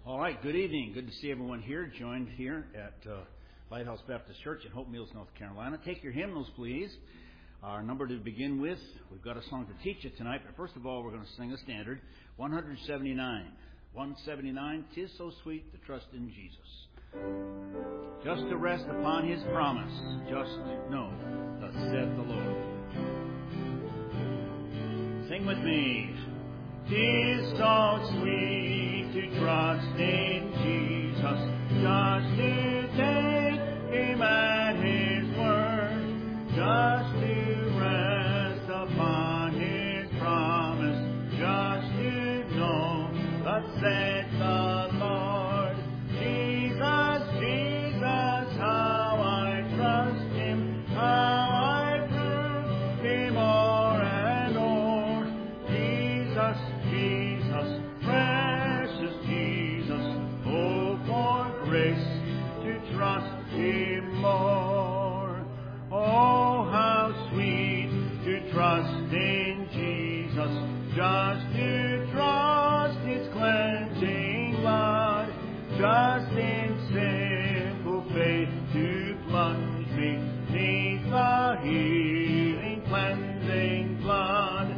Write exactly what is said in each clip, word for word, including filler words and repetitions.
All right, good evening. Good to see everyone here, joined here at uh, Lighthouse Baptist Church in Hope Mills, North Carolina. Take your hymnals, please. Our number to begin with, we've got a song to teach you tonight, but first of all, we're going to sing a standard, one seventy-nine. one seventy-nine, "'Tis so sweet to trust in Jesus. Just to rest upon His promise, just know, thus saith the Lord." Sing with me. "'Tis so sweet to trust in Jesus, just to take Him at His word, just to rest upon His promise, just to know, thus saith the Lord. Jesus, Jesus, how I trust Him, how I prove Him o'er and o'er. Jesus, Jesus, precious Jesus, oh, for grace to trust Him more. Oh, how sweet to trust in Jesus, just to trust His cleansing blood, just in simple faith to plunge me neath the healing, cleansing flood.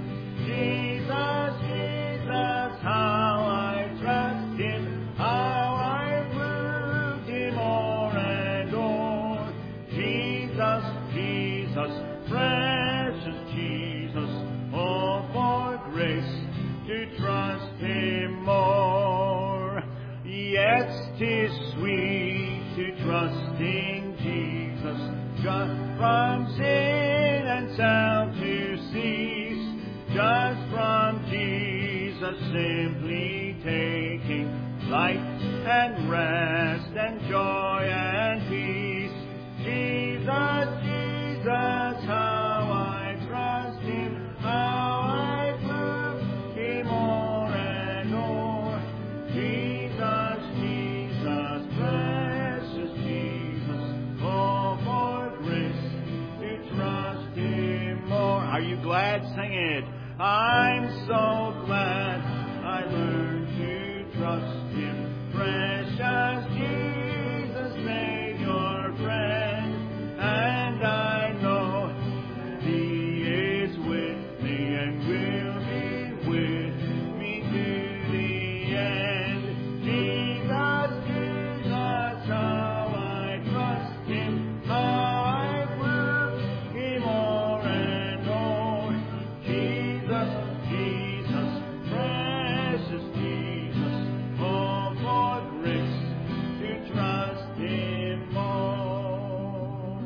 Jesus, Jesus, how I trust Him, how I proved Him o'er and o'er. Jesus, Jesus, precious Jesus, oh, for grace to trust Him more. Yes, 'tis sweet to trust in Jesus, just from sin and self to cease, just from Jesus simply taking light and rest and joy and peace. Jesus, Jesus, how I trust Him, how I prove Him o'er and o'er. Jesus, Jesus, precious Jesus, oh, for grace to trust Him more. Are you glad? Sing it. I'm so glad I learned to trust Him. Precious Jesus, made your friend, and I know He is with me and will be with me to the end. Jesus, Jesus, how I trust Him, how I prove Him o'er and o'er. Jesus, Jesus, precious Jesus, oh, for grace to trust Him more.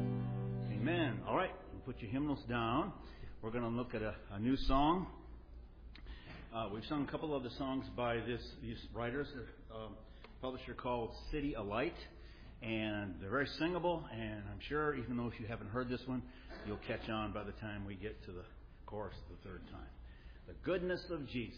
Amen. All right, put your hymnals down. We're going to look at a, a new song. Uh, we've sung a couple of the songs by this these writers, a um, publisher called City Alight, and they're very singable, and I'm sure, even though if you haven't heard this one, you'll catch on by the time we get to the chorus the third time. The goodness of Jesus.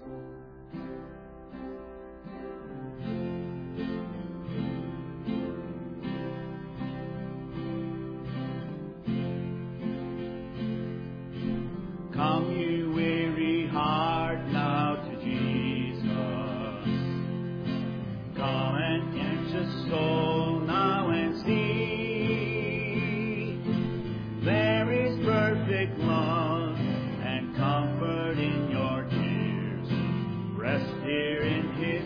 Come, you weary heart, now to Jesus. Come and anxious soul, now and see. There is perfect love and comfort in your tears. Rest here in His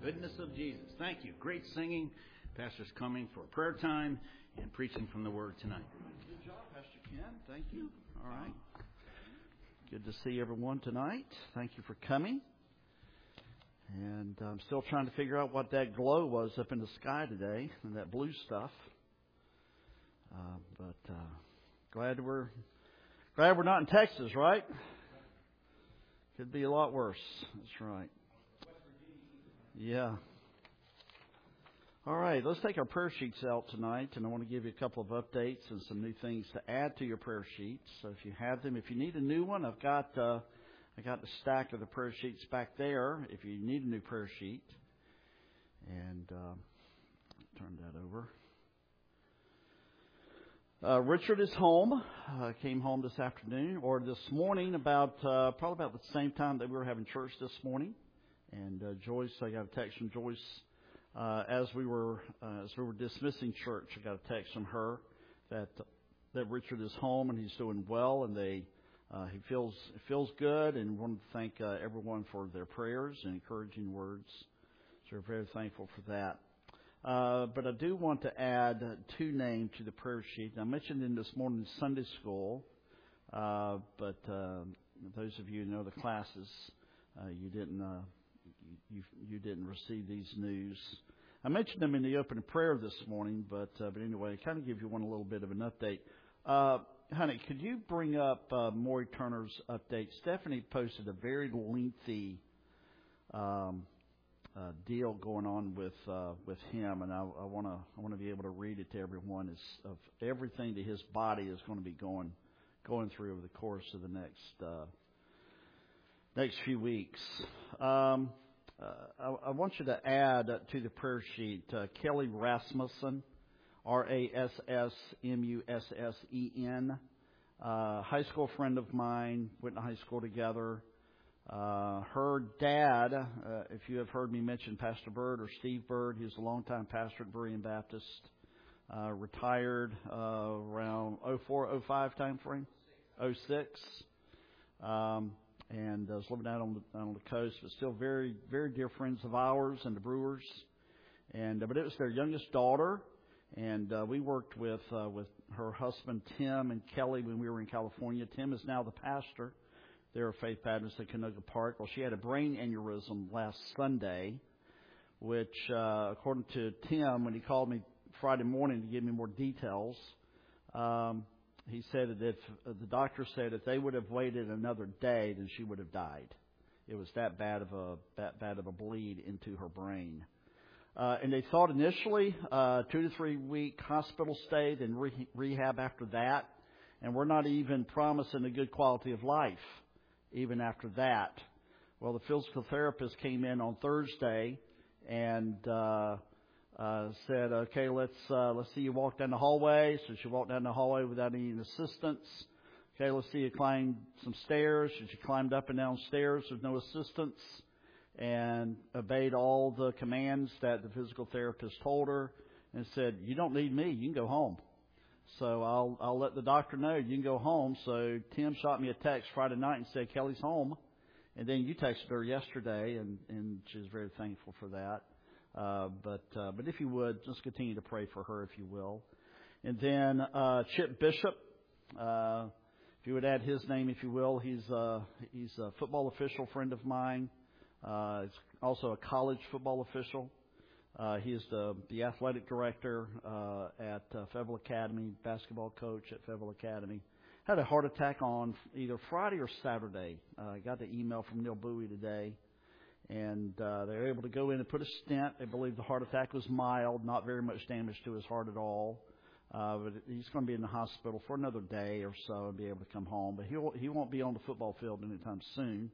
Goodness of Jesus. Thank you. Great singing. Pastor's coming for prayer time and preaching from the Word tonight. Good job, Pastor Ken. Thank you. All right. Good to see everyone tonight. Thank you for coming. And I'm still trying to figure out what that glow was up in the sky today and that blue stuff. Uh, but uh, glad we're glad we're not in Texas, right? Could be a lot worse. That's right. Yeah. All right, let's take our prayer sheets out tonight, and I want to give you a couple of updates and some new things to add to your prayer sheets. So if you have them, if you need a new one, I've got uh, I got the stack of the prayer sheets back there. If you need a new prayer sheet, and uh, turn that over. Uh, Richard is home. Uh, came home this afternoon or this morning, about uh, probably about the same time that we were having church this morning. And uh, Joyce, I got a text from Joyce uh, as we were uh, as we were dismissing church. I got a text from her that that Richard is home and he's doing well, and they uh, he feels feels good. And wanted to thank uh, everyone for their prayers and encouraging words. So we're very thankful for that. Uh, but I do want to add two names to the prayer sheet. I mentioned in this morning's Sunday school, uh, but uh, those of you who know the classes, uh, you didn't. Uh, You, you didn't receive these news. I mentioned them in the opening prayer this morning, but uh, but anyway, kind of give you one a little bit of an update. Uh, honey, could you bring up uh, Maury Turner's update? Stephanie posted a very lengthy um, uh, deal going on with uh, with him, and I want to I want to be able to read it to everyone as of everything that his body is going to be going going through over the course of the next uh, next few weeks. Um, Uh, I, I want you to add to the prayer sheet uh, Kelly Rasmussen, R A S S M U S S E N, uh, high school friend of mine, went to high school together. Uh, her dad, uh, if you have heard me mention Pastor Bird or Steve Bird, he was a longtime pastor at Berean Baptist, uh, retired uh, around oh four oh five time frame, oh six. Um, And uh, was living out on the, on the coast, but still very, very dear friends of ours and the Brewers. And uh, but it was their youngest daughter, and uh, we worked with uh, with her husband Tim and Kelly when we were in California. Tim is now the pastor there at Faith Baptist at Canoga Park. Well, she had a brain aneurysm last Sunday, which, uh, according to Tim, when he called me Friday morning to give me more details. Um, He said that if uh, the doctor said if they would have waited another day, then she would have died. It was that bad of a that bad of a bleed into her brain. Uh, and they thought initially uh, two to three week hospital stay, then re- rehab after that. And we're not even promising a good quality of life even after that. Well, the physical therapist came in on Thursday and Uh, Uh, said, okay, let's uh, let's see you walk down the hallway. So she walked down the hallway without any assistance. Okay, let's see you climb some stairs. So she climbed up and down stairs with no assistance and obeyed all the commands that the physical therapist told her and said, you don't need me. You can go home. So I'll I'll let the doctor know you can go home. So Tim shot me a text Friday night and said, Kelly's home. And then you texted her yesterday, and, and she was very thankful for that. Uh, but uh, but if you would, just continue to pray for her, if you will. And then uh, Chip Bishop, uh, if you would add his name, if you will. He's uh, he's a football official friend of mine. Uh, he's also a college football official. Uh, he is the the athletic director uh, at uh, Fayetteville Academy, basketball coach at Fayetteville Academy. Had a heart attack on either Friday or Saturday. I uh, got the email from Neil Bowie today. And uh, they were able to go in and put a stent. They believe the heart attack was mild, not very much damage to his heart at all. Uh, but he's going to be in the hospital for another day or so and be able to come home. But he he won't be on the football field anytime soon.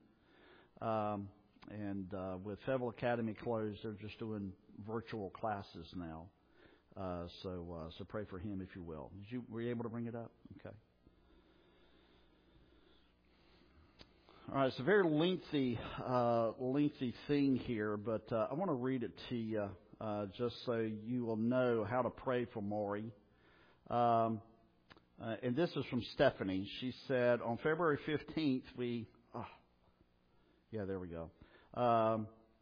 Um, and uh, with Fayetteville Academy closed, they're just doing virtual classes now. Uh, so uh, so pray for him, if you will. Did you were you able to bring it up? Okay. All right, it's a very lengthy, uh, lengthy thing here, but uh, I want to read it to you uh, just so you will know how to pray for Maury. Um, uh, and this is from Stephanie. She said, on February fifteenth, we... Oh, yeah, there we go. Um,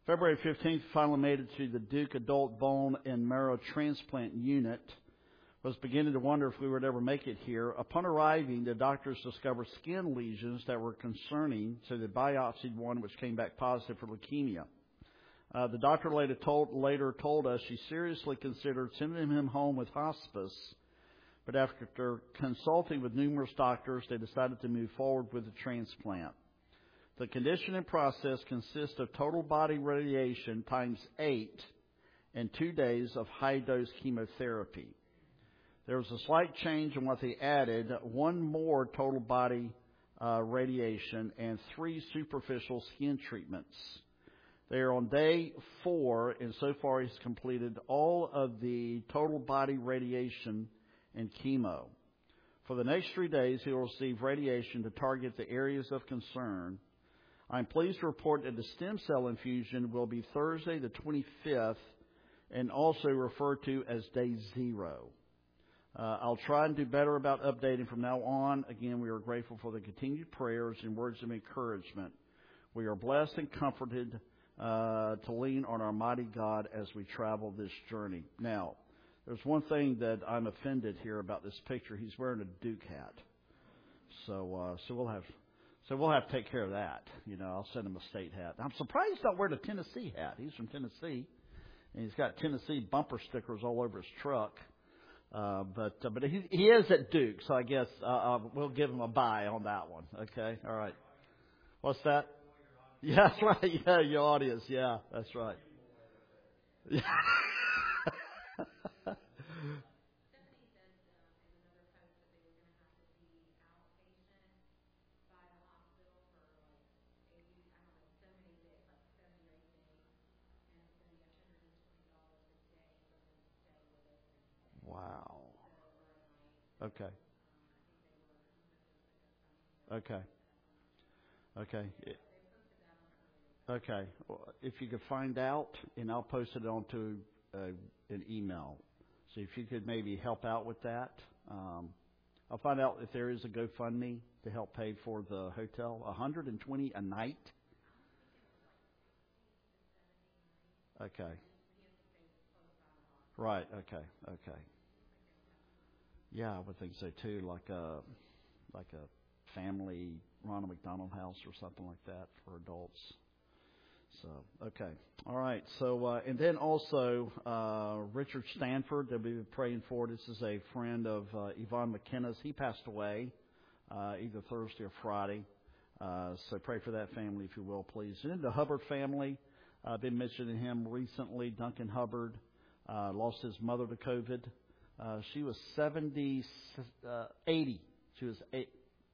February fifteenth, finally made it to the Duke Adult Bone and Marrow Transplant Unit. Was beginning to wonder if we would ever make it here. Upon arriving, the doctors discovered skin lesions that were concerning, so they biopsied one which came back positive for leukemia. Uh, the doctor later told, later told us she seriously considered sending him home with hospice, but after consulting with numerous doctors, they decided to move forward with the transplant. The condition and process consists of total body radiation times eight and two days of high-dose chemotherapy. There was a slight change in what they added, one more total body uh, radiation and three superficial skin treatments. They are on day four, and so far he's completed all of the total body radiation and chemo. For the next three days, he will receive radiation to target the areas of concern. I'm pleased to report that the stem cell infusion will be Thursday the twenty-fifth and also referred to as day zero. Uh, I'll try and do better about updating from now on. Again, we are grateful for the continued prayers and words of encouragement. We are blessed and comforted uh, to lean on our mighty God as we travel this journey. Now, there's one thing that I'm offended here about this picture. He's wearing a Duke hat, so uh, so we'll have so we'll have to take care of that. You know, I'll send him a state hat. I'm surprised he's not wearing a Tennessee hat. He's from Tennessee, and he's got Tennessee bumper stickers all over his truck. Uh, but uh, but he, he is at Duke, so I guess uh, uh, we'll give him a bye on that one. Okay, all right. What's that? Yeah, that's right. Yeah, your audience. Yeah, that's right. Yeah. Wow. Okay. Okay. Okay. Okay. Well, if you could find out, and I'll post it onto uh, an email. So if you could maybe help out with that. Um, I'll find out if there is a GoFundMe to help pay for the hotel. one hundred twenty a night. Okay. Right. Okay. Okay. Yeah, I would think so too. Like a like a family Ronald McDonald House or something like that for adults. So okay, all right. So uh, and then also uh, Richard Stanford that we've been praying for. This is a friend of uh, Yvonne McKenna's. He passed away uh, either Thursday or Friday. Uh, so pray for that family if you will, please. And then the Hubbard family. I've been mentioning him recently. Duncan Hubbard uh, lost his mother to COVID. Uh, she was seventy, uh, eighty. She was eight,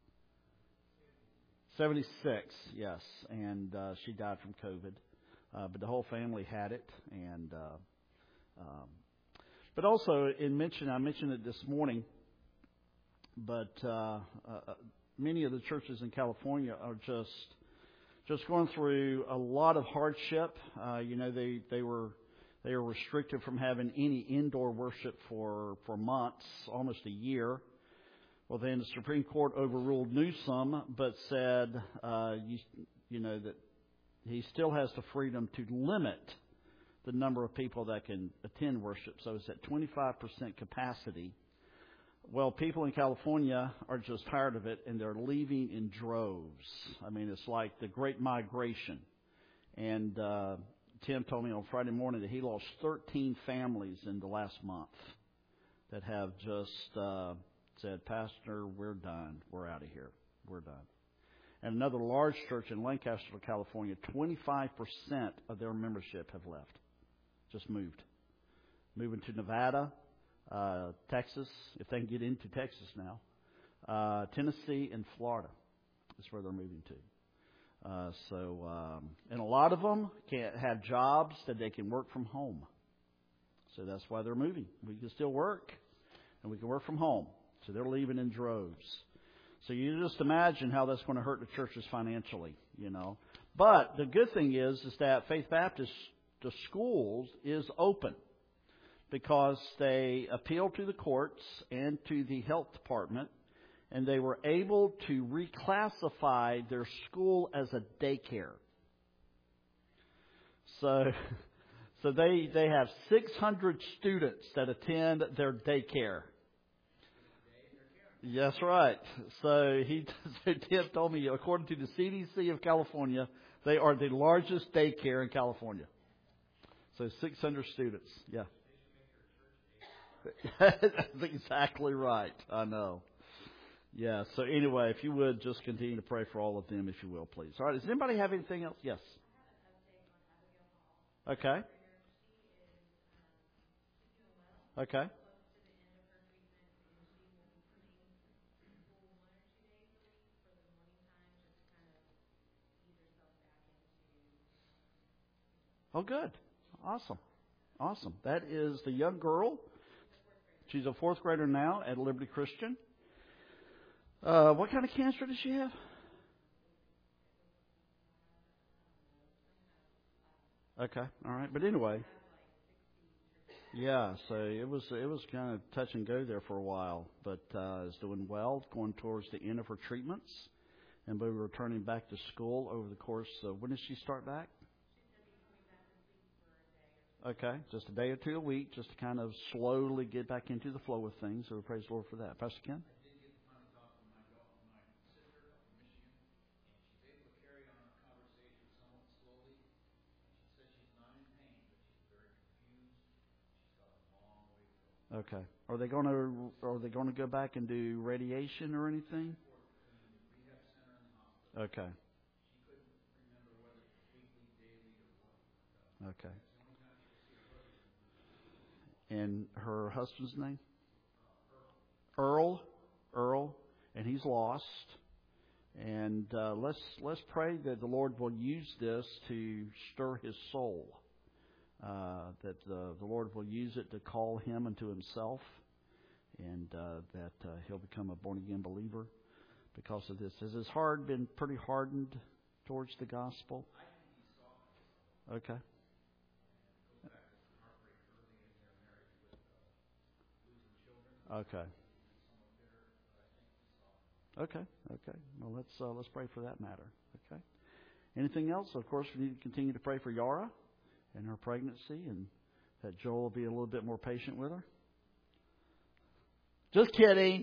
seventy-six, yes, and uh, she died from COVID. Uh, but the whole family had it, and uh, um, but also in mention, I mentioned it this morning. But uh, uh, many of the churches in California are just just going through a lot of hardship. Uh, you know, they they were. They are restricted from having any indoor worship for, for months, almost a year. Well, then the Supreme Court overruled Newsom, but said, uh, you, you know, that he still has the freedom to limit the number of people that can attend worship. So it's at twenty-five percent capacity. Well, people in California are just tired of it, and they're leaving in droves. I mean, it's like the Great Migration. And uh Tim told me on Friday morning that he lost thirteen families in the last month that have just uh, said, Pastor, we're done. We're out of here. We're done. And another large church in Lancaster, California, twenty-five percent of their membership have left. Just moved. Moving to Nevada, uh, Texas, if they can get into Texas now, uh, Tennessee, and Florida is where they're moving to. Uh, so, um, and a lot of them can't have jobs that they can work from home. So that's why they're moving. We can still work, and we can work from home. So they're leaving in droves. So you just imagine how that's going to hurt the churches financially, you know. But the good thing is, is that Faith Baptist, the schools, is open because they appeal to the courts and to the health department. And they were able to reclassify their school as a daycare. So, so they they have six hundred students that attend their daycare. Yes, right. So he so Tim told me, according to the C D C of California, they are the largest daycare in California. So six hundred students. Yeah. That's exactly right. I know. Yeah. So anyway, if you would just continue to pray for all of them, if you will, please. All right. Does anybody have anything else? Yes. Okay. Okay. Oh, good. Awesome. Awesome. That is the young girl. She's a fourth grader now at Liberty Christian. Uh, what kind of cancer does she have? Okay. All right. But anyway. Yeah, so it was it was kind of touch and go there for a while, but uh, is doing well, going towards the end of her treatments, and we'll be returning back to school over the course of, when does she start back? Okay, just a day or two a week, just to kind of slowly get back into the flow of things. So we praise the Lord for that. Pastor Ken? Okay. Are they going to are they going to go back and do radiation or anything? Okay. Okay. And her husband's name? Earl. Earl. And he's lost. And uh, let's let's pray that the Lord will use this to stir his soul. Uh, that uh, the Lord will use it to call him into himself, and uh, that uh, he'll become a born-again believer because of this. Has his heart been pretty hardened towards the gospel? Okay. Okay. Okay. Okay. Well, let's uh, let's pray for that matter. Okay. Anything else? Of course, we need to continue to pray for Yara and her pregnancy, and that Joel will be a little bit more patient with her. Just kidding.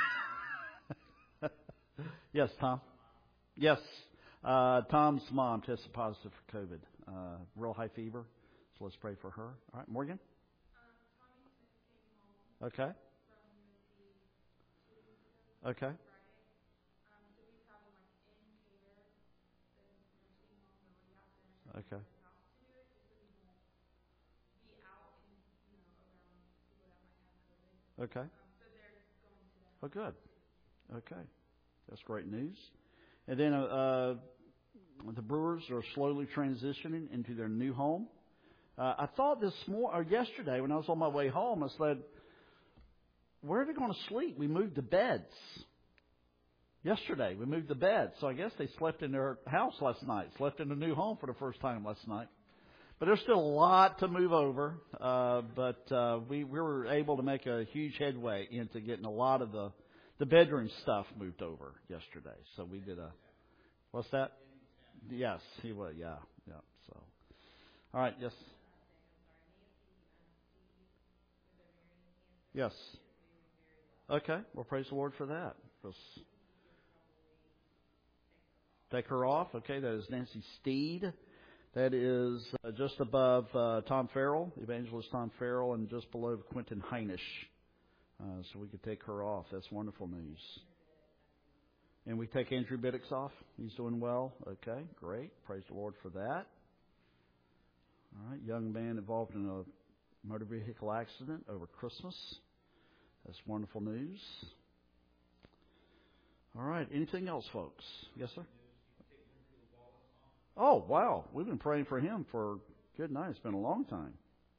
Yes, Tom. Yes, uh, Tom's mom tested positive for COVID, uh, real high fever. So let's pray for her. All right, Morgan. Okay. Okay. Okay. Okay. Oh, good. Okay. That's great news. And then uh, uh, the Brewers are slowly transitioning into their new home. Uh, I thought this morning, or yesterday, when I was on my way home, I said, where are they going to sleep? We moved the beds. Yesterday, we moved the beds. So I guess they slept in their house last night, slept in a new home for the first time last night. But there's still a lot to move over. Uh, but uh, we, we were able to make a huge headway into getting a lot of the, the bedroom stuff moved over yesterday. So we did a, what's that? Yes, he was, yeah, yeah. So, all right, yes. Yes. Okay, well, praise the Lord for that. Let's take her off. Okay, that is Nancy Steed. That is uh, just above uh, Tom Farrell, Evangelist Tom Farrell, and just below Quentin Heinisch. Uh, so we could take her off. That's wonderful news. And we take Andrew Biddix off. He's doing well. Okay, great. Praise the Lord for that. All right, young man involved in a motor vehicle accident over Christmas. That's wonderful news. All right, anything else, folks? Yes, sir? Oh, wow. We've been praying for him for, good night, it's been a long time.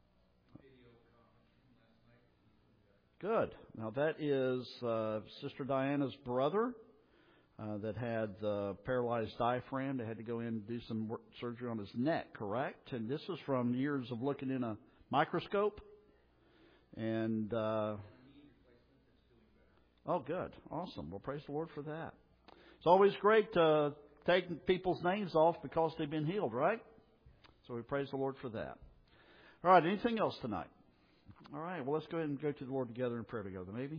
Good. Now, that is uh, Sister Diana's brother uh, that had the paralyzed diaphragm. They had to go in and do some work, surgery on his neck, correct? And this is from years of looking in a microscope. And, uh, oh, good. Awesome. Well, praise the Lord for that. It's always great to take people's names off because they've been healed, right? So we praise the Lord for that. All right, anything else tonight? All right, well, let's go ahead and go to the Lord together in prayer together, maybe.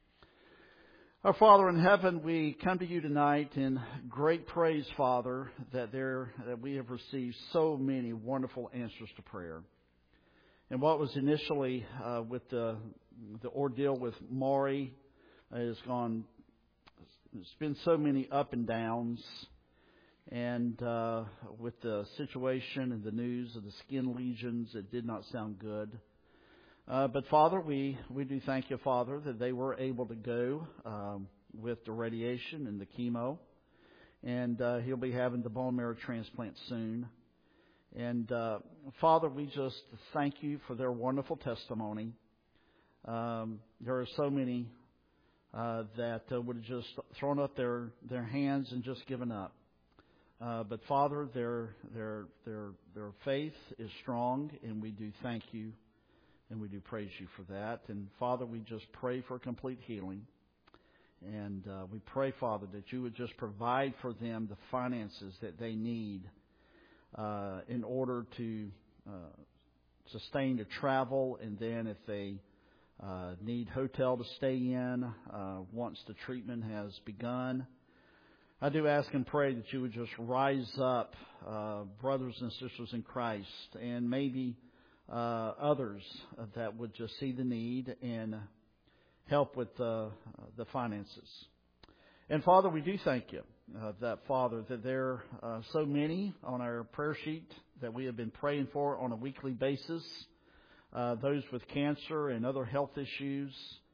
Our Father in heaven, we come to you tonight in great praise, Father, that there that we have received so many wonderful answers to prayer. And what was initially uh, with the the ordeal with Maury has gone. It's been so many up and downs, and uh, with the situation and the news of the skin lesions, it did not sound good. Uh, but Father, we, we do thank you, Father, that they were able to go um, with the radiation and the chemo. And uh, he'll be having the bone marrow transplant soon. And uh, Father, we just thank you for their wonderful testimony. Um, there are so many uh, that uh, would have just thrown up their, their hands and just given up. Uh, but Father, their their their their faith is strong, and we do thank you. And we do praise you for that. And Father, we just pray for complete healing. And uh, we pray, Father, that you would just provide for them the finances that they need uh, in order to uh, sustain the travel. And then if they uh, need hotel to stay in uh, once the treatment has begun, I do ask and pray that you would just rise up uh, brothers and sisters in Christ, and maybe Uh, others uh, that would just see the need and help with uh, the finances. And Father, we do thank you uh, that, Father, that there are uh, so many on our prayer sheet that we have been praying for on a weekly basis, uh, those with cancer and other health issues.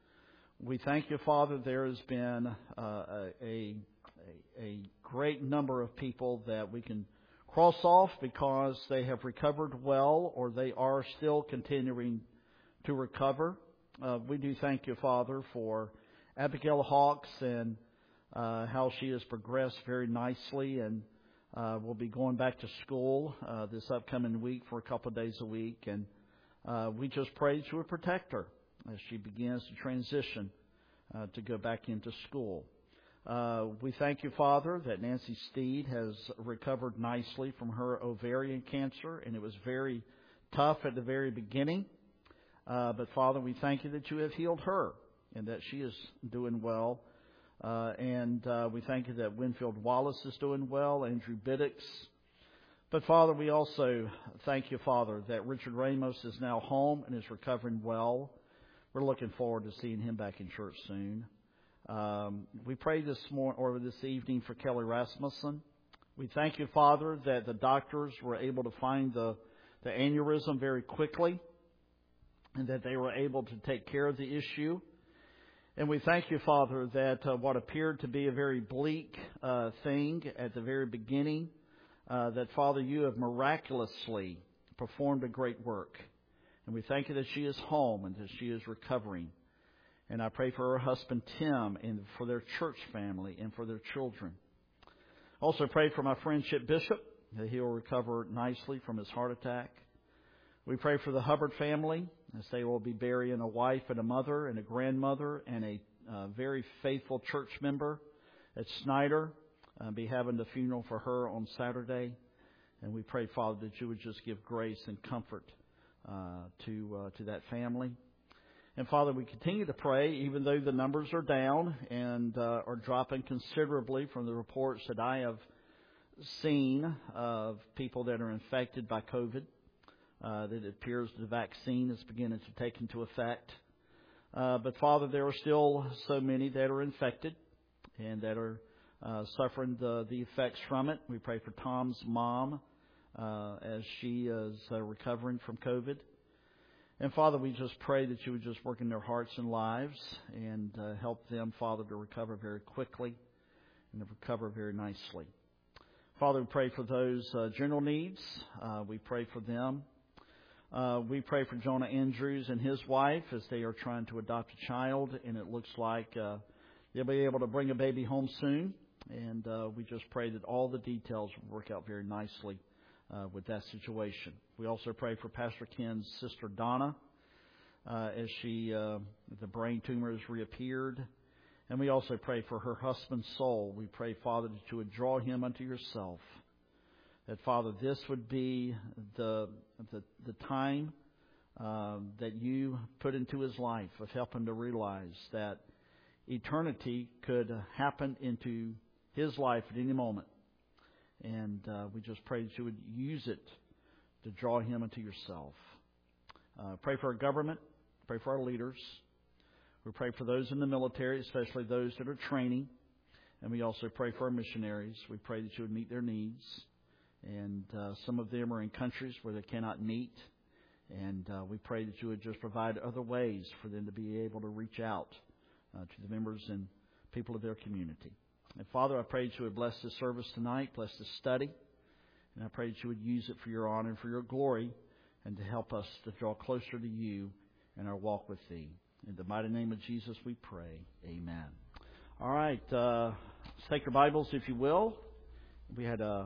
We thank you, Father, there has been uh, a, a, a great number of people that we can cross off because they have recovered well or they are still continuing to recover. Uh, we do thank you, Father, for Abigail Hawks and uh, how she has progressed very nicely and uh, will be going back to school uh, this upcoming week for a couple of days a week. And uh, we just pray that you would protect her as she begins to transition uh, to go back into school. Uh, we thank you, Father, that Nancy Steed has recovered nicely from her ovarian cancer, and it was very tough at the very beginning. Uh, but, Father, we thank you that you have healed her and that she is doing well. Uh, and uh, we thank you that Winfield Wallace is doing well, Andrew Biddix. But, Father, we also thank you, Father, that Richard Ramos is now home and is recovering well. We're looking forward to seeing him back in church soon. Um, we pray this morning or this evening for Kelly Rasmussen. We thank you, Father, that the doctors were able to find the, the aneurysm very quickly and that they were able to take care of the issue. And we thank you, Father, that uh, what appeared to be a very bleak uh, thing at the very beginning, uh, that, Father, you have miraculously performed a great work. And we thank you that she is home and that she is recovering. And I pray for her husband, Tim, and for their church family and for their children. Also pray for my friend Chip Bishop, that he will recover nicely from his heart attack. We pray for the Hubbard family, as they will be burying a wife and a mother and a grandmother and a uh, very faithful church member at Snyder. Uh, be having the funeral for her on Saturday. And we pray, Father, that you would just give grace and comfort uh, to uh, to that family. And, Father, we continue to pray, even though the numbers are down and uh, are dropping considerably from the reports that I have seen of people that are infected by COVID, uh, that it appears the vaccine is beginning to take into effect. Uh, but, Father, there are still so many that are infected and that are uh, suffering the, the effects from it. We pray for Tom's mom uh, as she is uh, recovering from COVID. And, Father, we just pray that you would just work in their hearts and lives and uh, help them, Father, to recover very quickly and to recover very nicely. Father, we pray for those uh, general needs. Uh, we pray for them. Uh, we pray for Jonah Andrews and his wife as they are trying to adopt a child, and it looks like uh, they'll be able to bring a baby home soon. And uh, we just pray that all the details will work out very nicely Uh, with that situation. We also pray for Pastor Ken's sister Donna uh, as she uh, the brain tumor has reappeared, and we also pray for her husband's soul. We pray, Father, that you would draw him unto yourself, That, Father, this would be the the, the time uh, that you put into his life of helping to realize that eternity could happen into his life at any moment. And uh, we just pray that you would use it to draw him into yourself. Uh, pray for our government. Pray for our leaders. We pray for those in the military, especially those that are training. And we also pray for our missionaries. We pray that you would meet their needs. And uh, some of them are in countries where they cannot meet. And uh, we pray that you would just provide other ways for them to be able to reach out uh, to the members and people of their community. And Father, I pray that you would bless this service tonight, bless this study. And I pray that you would use it for your honor and for your glory and to help us to draw closer to you in our walk with thee. In the mighty name of Jesus we pray. Amen. All right. Uh, let's take your Bibles, if you will. We had a...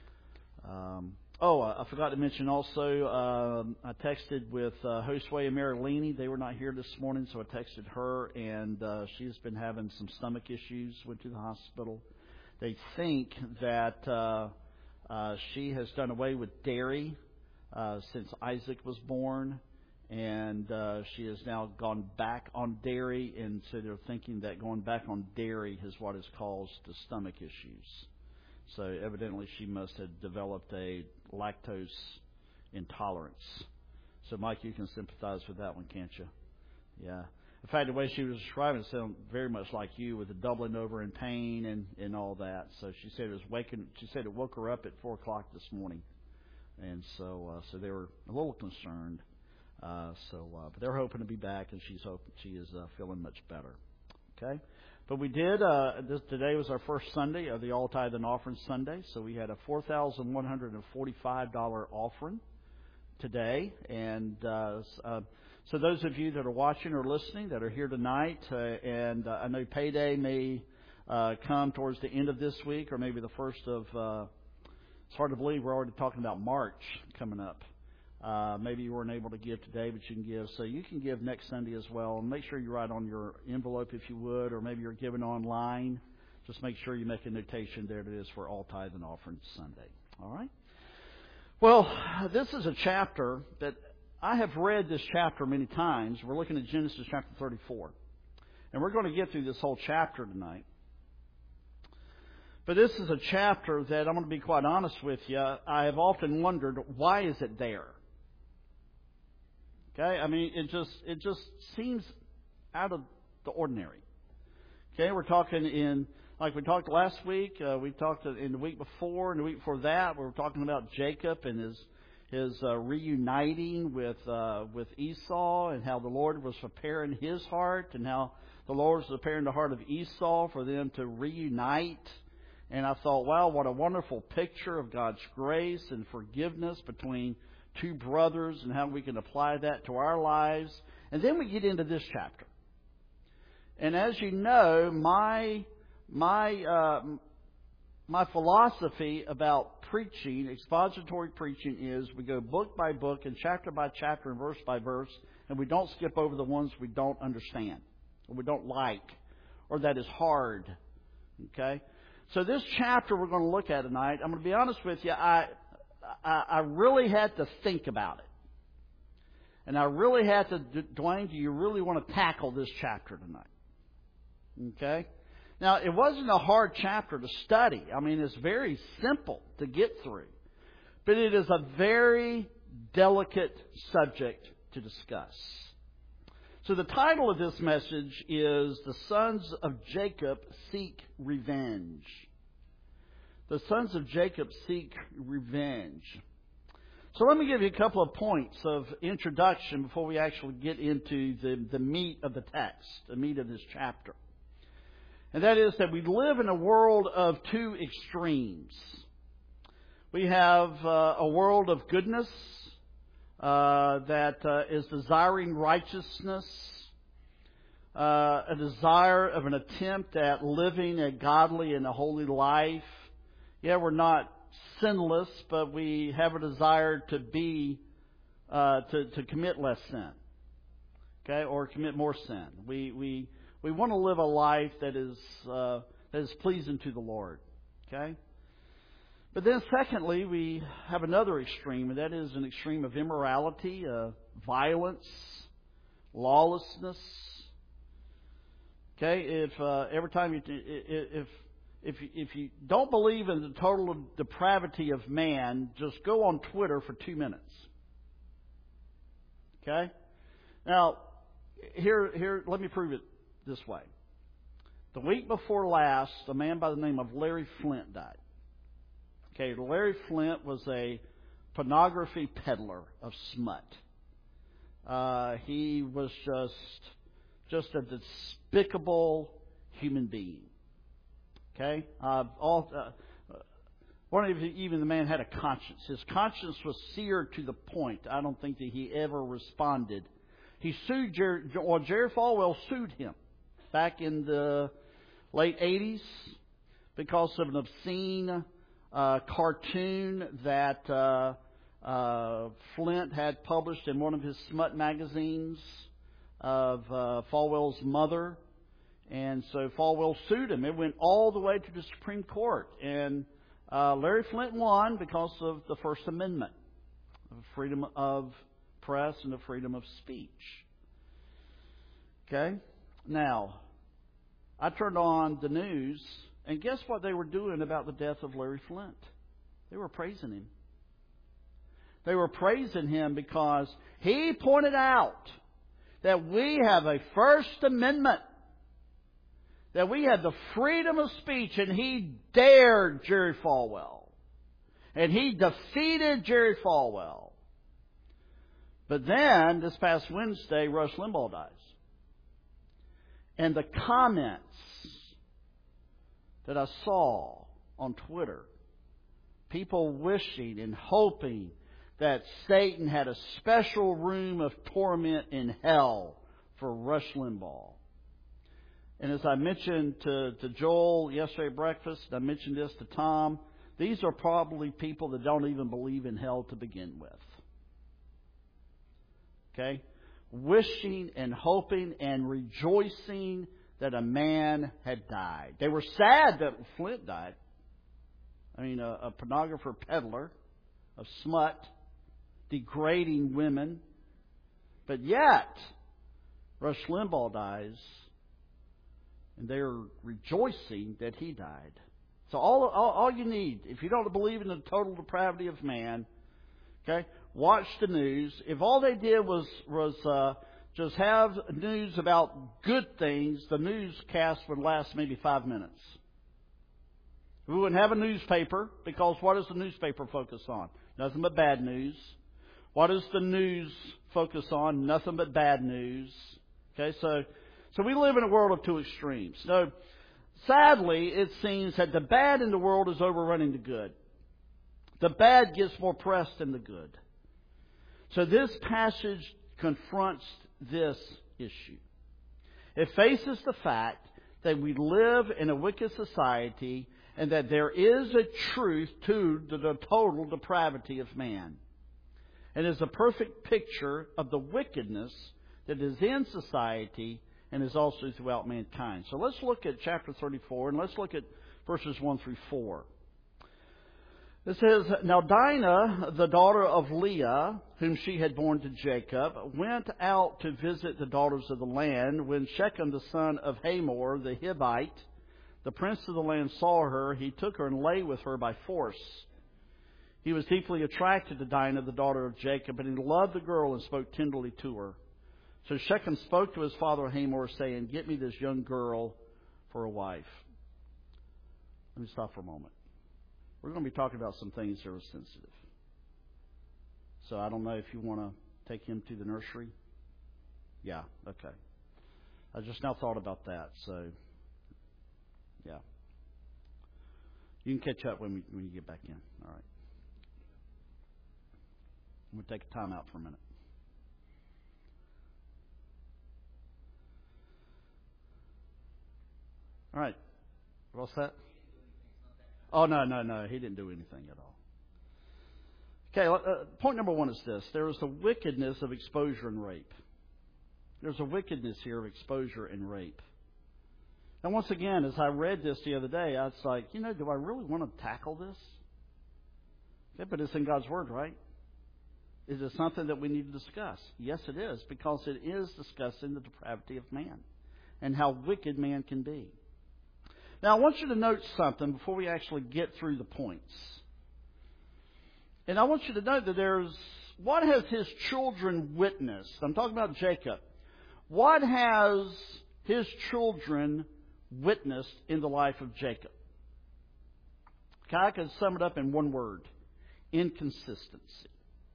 Um, oh, I forgot to mention also, um, I texted with uh, Josue and Marilini. They were not here this morning, so I texted her, and uh, she's been having some stomach issues, went to the hospital. They think that uh, uh, she has done away with dairy uh, since Isaac was born, and uh, she has now gone back on dairy, and so they're thinking that going back on dairy is what has caused the stomach issues. So evidently she must have developed a lactose intolerance. So Mike, you can sympathize with that one, can't you? Yeah. In fact, the way she was describing it sounded very much like you, with the doubling over in pain and, and all that. So she said it was waking. She said it woke her up at four o'clock this morning, and so uh, so they were a little concerned. Uh, so, uh, but they're hoping to be back, and she's hoping she is uh, feeling much better. Okay. But we did, uh, this, today was our first Sunday of the All Tithe and Offering Sunday, so we had a four thousand one hundred forty-five dollars offering today. And uh, uh, so those of you that are watching or listening that are here tonight, uh, and uh, I know payday may uh, come towards the end of this week or maybe the first of, uh, it's hard to believe we're already talking about March coming up. Uh, maybe you weren't able to give today, but you can give. So you can give next Sunday as well. And make sure you write on your envelope if you would, or maybe you're giving online. Just make sure you make a notation there that it is for All Tithe and Offering Sunday. All right? Well, this is a chapter that I have read this chapter many times. We're looking at Genesis chapter thirty-four. And we're going to get through this whole chapter tonight. But this is a chapter that, I'm going to be quite honest with you, I have often wondered, why is it there? Okay, I mean, it just it just seems out of the ordinary. Okay, we're talking in, like we talked last week, uh, we talked in the week before, and the week before that, we were talking about Jacob and his his uh, reuniting with uh, with Esau, and how the Lord was preparing his heart, and how the Lord was preparing the heart of Esau for them to reunite. And I thought, wow, what a wonderful picture of God's grace and forgiveness between two brothers, and how we can apply that to our lives. And then we get into this chapter. And as you know, my my uh, my philosophy about preaching, expository preaching, is we go book by book and chapter by chapter and verse by verse, and we don't skip over the ones we don't understand or we don't like or that is hard. Okay? So this chapter we're going to look at tonight, I'm going to be honest with you, I I, I really had to think about it. And I really had to, Dwayne, do you really want to tackle this chapter tonight? Okay? Now, it wasn't a hard chapter to study. I mean, it's very simple to get through. But it is a very delicate subject to discuss. So the title of this message is The Sons of Jacob Seek Revenge. The sons of Jacob seek revenge. So let me give you a couple of points of introduction before we actually get into the, the meat of the text, the meat of this chapter. And that is that we live in a world of two extremes. We have uh, a world of goodness uh, that uh, is desiring righteousness, uh, a desire of an attempt at living a godly and a holy life. Yeah, we're not sinless, but we have a desire to be, uh, to, to commit less sin, okay, or commit more sin. We we we want to live a life that is uh, that is pleasing to the Lord, okay. But then secondly, we have another extreme, and that is an extreme of immorality, uh, violence, lawlessness. Okay, if uh, every time you if if if you don't believe in the total depravity of man, just go on Twitter for two minutes. Okay, now here here let me prove it this way. The week before last, a man by the name of Larry Flynt died. Okay, Larry Flynt was a pornography peddler of smut. Uh, he was just just a despicable human being. Okay, uh, all, uh, one of even the man had a conscience. His conscience was seared to the point. I don't think that he ever responded. He sued Jerry, or Jerry Falwell sued him back in the late eighties because of an obscene uh, cartoon that uh, uh, Flynt had published in one of his smut magazines of uh, Falwell's mother. And so Falwell sued him. It went all the way to the Supreme Court. And uh, Larry Flynt won because of the First Amendment, of freedom of press and the freedom of speech. Okay? Now, I turned on the news, and guess what they were doing about the death of Larry Flynt? They were praising him. They were praising him because he pointed out that we have a First Amendment, that we had the freedom of speech, and he dared Jerry Falwell. And he defeated Jerry Falwell. But then, this past Wednesday, Rush Limbaugh dies. And the comments that I saw on Twitter, people wishing and hoping that Satan had a special room of torment in hell for Rush Limbaugh. And as I mentioned to, to Joel yesterday at breakfast, I mentioned this to Tom, these are probably people that don't even believe in hell to begin with. Okay? Wishing and hoping and rejoicing that a man had died. They were sad that Flynt died. I mean, a, a pornographer peddler of smut, degrading women. But yet, Rush Limbaugh dies, and they're rejoicing that he died. So all, all, all you need, if you don't believe in the total depravity of man, okay, watch the news. If all they did was was uh, just have news about good things, the newscast would last maybe five minutes. We wouldn't have a newspaper, because what does the newspaper focus on? Nothing but bad news. What does the news focus on? Nothing but bad news. Okay, so so we live in a world of two extremes. So sadly, it seems that the bad in the world is overrunning the good. The bad gets more press than the good. So this passage confronts this issue. It faces the fact that we live in a wicked society and that there is a truth to the, the total depravity of man. And is a perfect picture of the wickedness that is in society and is also throughout mankind. So let's look at chapter thirty-four, and let's look at verses one through four. It says, Now Dinah, the daughter of Leah, whom she had borne to Jacob, went out to visit the daughters of the land. When Shechem, the son of Hamor, the Hivite, the prince of the land, saw her, he took her and lay with her by force. He was deeply attracted to Dinah, the daughter of Jacob, and he loved the girl and spoke tenderly to her. So Shechem spoke to his father Hamor, saying, Get me this young girl for a wife. Let me stop for a moment. We're going to be talking about some things that are sensitive. So I don't know if you want to take him to the nursery. Yeah, okay. I just now thought about that, so yeah. You can catch up when we, when you get back in. All right. I'm going to take a time out for a minute. All right. What's that? Oh, no, no, no. He didn't do anything at all. Okay, uh, point number one is this. There is the wickedness of exposure and rape. There's a wickedness here of exposure and rape. And once again, as I read this the other day, I was like, you know, do I really want to tackle this? Okay, but it's in God's Word, right? Is it something that we need to discuss? Yes, it is, because it is discussing the depravity of man and how wicked man can be. Now, I want you to note something before we actually get through the points. And I want you to note that there's, what has his children witnessed? I'm talking about Jacob. What has his children witnessed in the life of Jacob? Okay, I can sum it up in one word: inconsistency.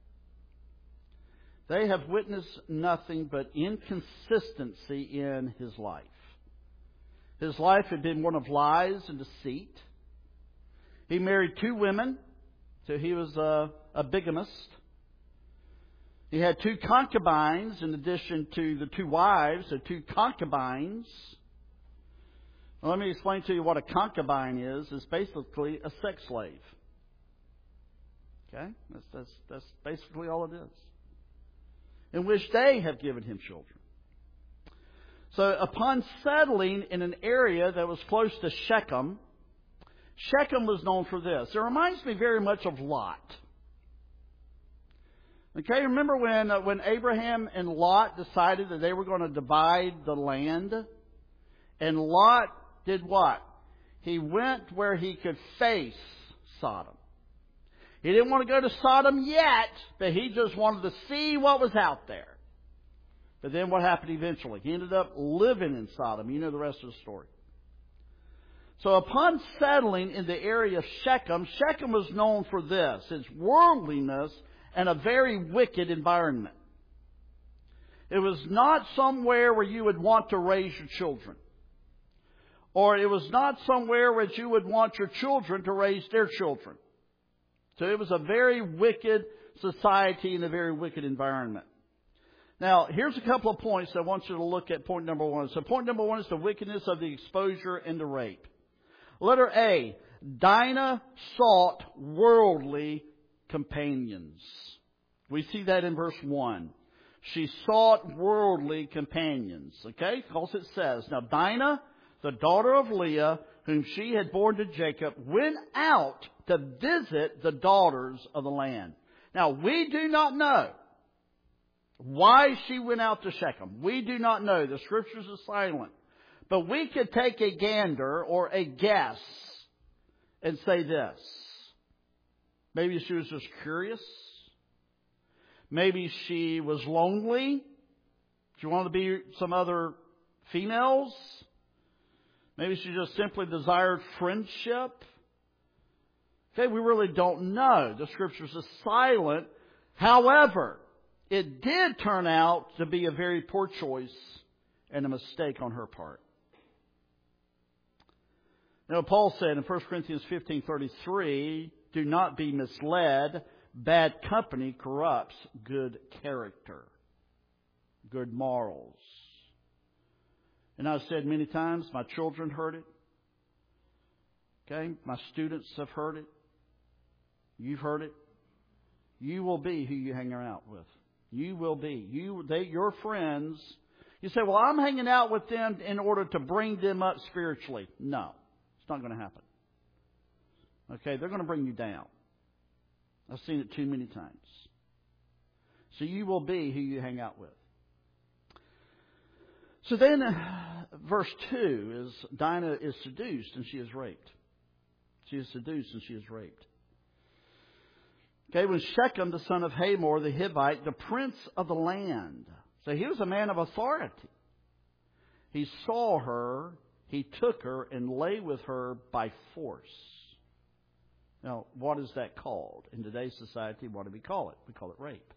They have witnessed nothing but inconsistency in his life. His life had been one of lies and deceit. He married two women, so he was a, a bigamist. He had two concubines in addition to the two wives, so two concubines. Well, let me explain to you what a concubine is. It's basically a sex slave. Okay? That's, that's, that's basically all it is. In which they have given him children. So upon settling in an area that was close to Shechem, Shechem was known for this. It reminds me very much of Lot. Okay, remember when uh, when Abraham and Lot decided that they were going to divide the land? And Lot did what? He went where he could face Sodom. He didn't want to go to Sodom yet, but he just wanted to see what was out there. But then what happened eventually? He ended up living in Sodom. You know the rest of the story. So upon settling in the area of Shechem, Shechem was known for this: its worldliness and a very wicked environment. It was not somewhere where you would want to raise your children. Or it was not somewhere where you would want your children to raise their children. So it was a very wicked society and a very wicked environment. Now, here's a couple of points I want you to look at. Point number one. So point number one is the wickedness of the exposure and the rape. Letter A, Dinah sought worldly companions. We see that in verse one. She sought worldly companions. Okay? Because it says, now Dinah, the daughter of Leah, whom she had borne to Jacob, went out to visit the daughters of the land. Now, we do not know why she went out to Shechem. We do not know. The Scriptures are silent. But we could take a gander or a guess and say this. Maybe she was just curious. Maybe she was lonely. She wanted to be some other females. Maybe she just simply desired friendship. Okay, we really don't know. The Scriptures are silent. However, it did turn out to be a very poor choice and a mistake on her part. You know, Paul said in First Corinthians fifteen thirty-three, do not be misled. Bad company corrupts good character, good morals. And I've said many times, my children heard it. Okay, my students have heard it. You've heard it. You will be who you hang out with. You will be. You, they, your friends. You say, well, I'm hanging out with them in order to bring them up spiritually. No, it's not going to happen. Okay, they're going to bring you down. I've seen it too many times. So you will be who you hang out with. So then, uh, verse two is Dinah is seduced and she is raped. She is seduced and she is raped. Okay, when Shechem, the son of Hamor, the Hivite, the prince of the land. So he was a man of authority. He saw her, he took her, and lay with her by force. Now, what is that called? In today's society, what do we call it? We call it rape.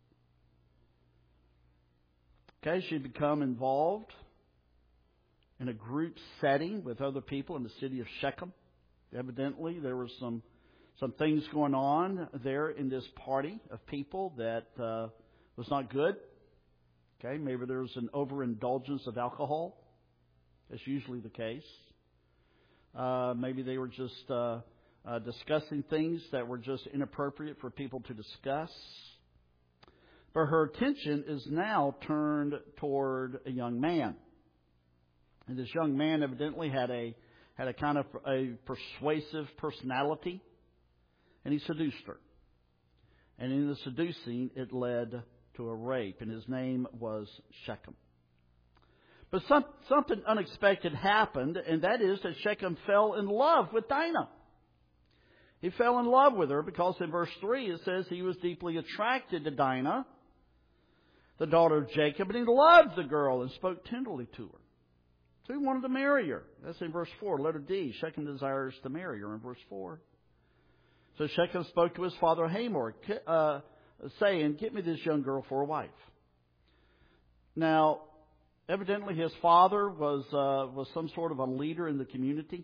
Okay, she become involved in a group setting with other people in the city of Shechem. Evidently, there were some some things going on there in this party of people that uh, was not good. Okay, maybe there was an overindulgence of alcohol. That's usually the case. Uh, maybe they were just uh, uh, discussing things that were just inappropriate for people to discuss. But her attention is now turned toward a young man. And this young man evidently had a had a kind of a persuasive personality. And he seduced her. And in the seducing, it led to a rape, and his name was Shechem. But some, something unexpected happened, and that is that Shechem fell in love with Dinah. He fell in love with her because in verse three it says he was deeply attracted to Dinah, the daughter of Jacob, and he loved the girl and spoke tenderly to her. So he wanted to marry her. That's in verse four, letter D. Shechem desires to marry her in verse four. So Shechem spoke to his father Hamor, uh, saying, "Get me this young girl for a wife." Now, evidently his father was uh, was some sort of a leader in the community,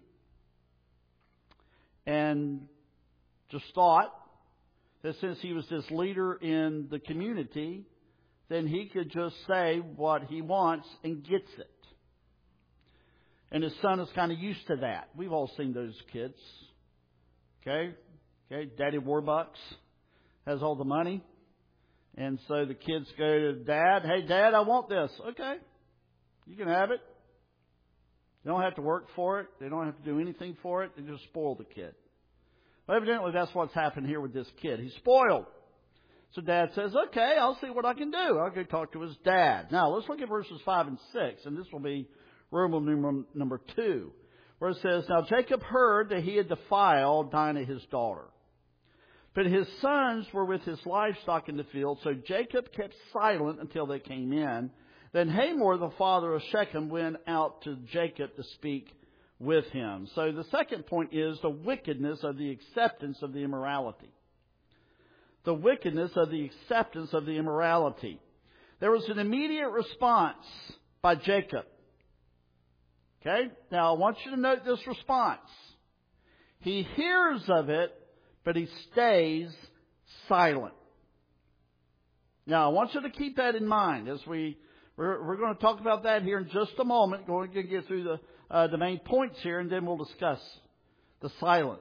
and just thought that since he was this leader in the community, then he could just say what he wants and gets it. And his son is kind of used to that. We've all seen those kids. Okay? Okay, Daddy Warbucks has all the money. And so the kids go to Dad, "Hey, Dad, I want this." "Okay, you can have it." They don't have to work for it. They don't have to do anything for it. They just spoil the kid. Well, evidently that's what's happened here with this kid. He's spoiled. So Dad says, "Okay, I'll see what I can do." I'll go talk to his dad. Now, let's look at verses five and six, and this will be Roman numeral number two, where it says, "Now Jacob heard that he had defiled Dinah his daughter. But his sons were with his livestock in the field, so Jacob kept silent until they came in. Then Hamor, the father of Shechem, went out to Jacob to speak with him." So the second point is the wickedness of the acceptance of the immorality. The wickedness of the acceptance of the immorality. There was an immediate response by Jacob. Okay? Now I want you to note this response. He hears of it, but he stays silent. Now I want you to keep that in mind as we, we're, we're going to talk about that here in just a moment. We're going to get through the, uh, the main points here, and then we'll discuss the silence.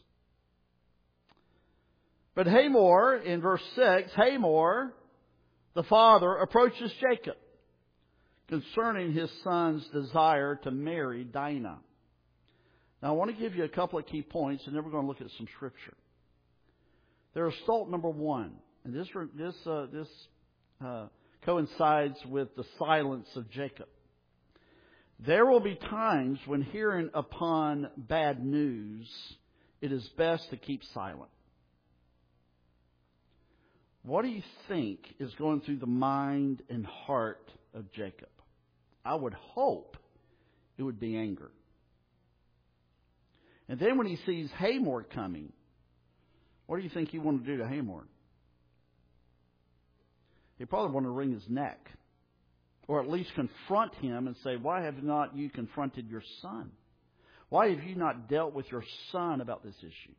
But Hamor, in verse six, Hamor, the father, approaches Jacob concerning his son's desire to marry Dinah. Now I want to give you a couple of key points, and then we're going to look at some scripture. There is assault number one, and this this uh, this uh, coincides with the silence of Jacob. There will be times when hearing upon bad news, it is best to keep silent. What do you think is going through the mind and heart of Jacob? I would hope it would be anger. And then when he sees Hamor coming, what do you think he wanted to do to Hamor? He probably wanted to wring his neck, or at least confront him and say, "Why have not you confronted your son? Why have you not dealt with your son about this issue?"